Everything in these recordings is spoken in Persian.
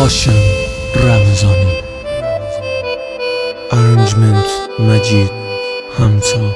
هاشم رمضانی، ارنجمنت مجید همتا.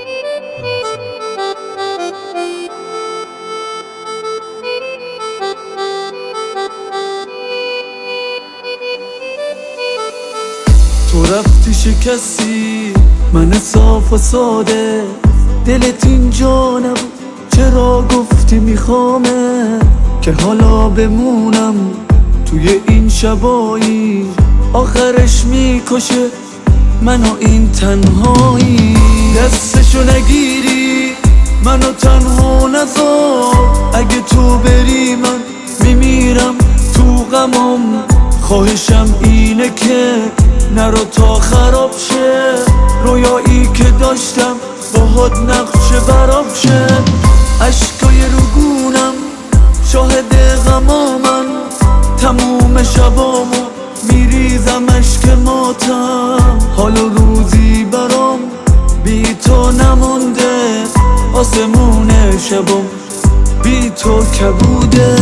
تو رفتی شکستی من صاف و ساده، دلت اینجا نبود چرا گفتی میخوامه که حالا بمونم توی این شبایی، آخرش میکشه منو این تنهایی. دستشو نگیری منو تنها نذار، اگه تو بری من میمیرم تو غمم. خواهشم اینه که نرو تا خراب شه، رویایی که داشتم باهات نقشه براب شه. عشقای روگونم شاهد غمامن، تموم شبامو میریزم عشق ماتم. حال و روزی برام بی تو نمونده، آسمون شبام بی تو کبوده.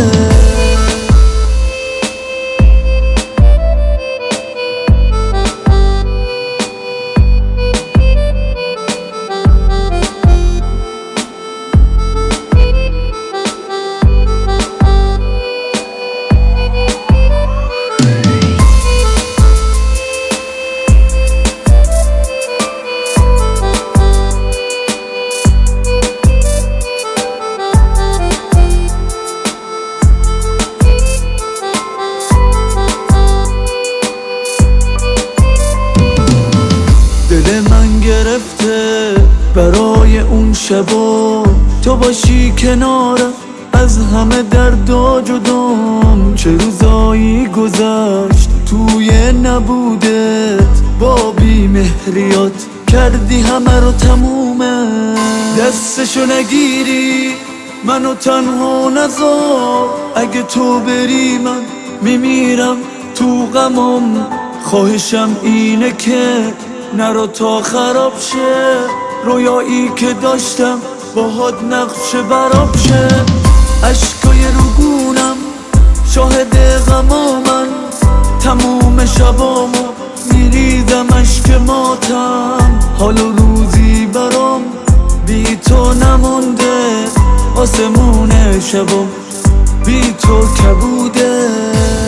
دل من گرفته برای اون شبا، تو باشی کنارم از همه دردا جدام. چه روزایی گذشت توی نبودت، با بی‌مهریات کردی همه رو تمومه. دستشو نگیری منو تنها نذار، اگه تو بری من میمیرم تو غمم. خواهشم اینه که نرو تا خراب شه، رویایی که داشتم باهات نقشه براب شه. عشقای روگونم شاهد غمامن، تموم شبامو میریزم عشق ماتم. حال و روزی برام بی تو نمونده، آسمون شبام بی تو کبوده.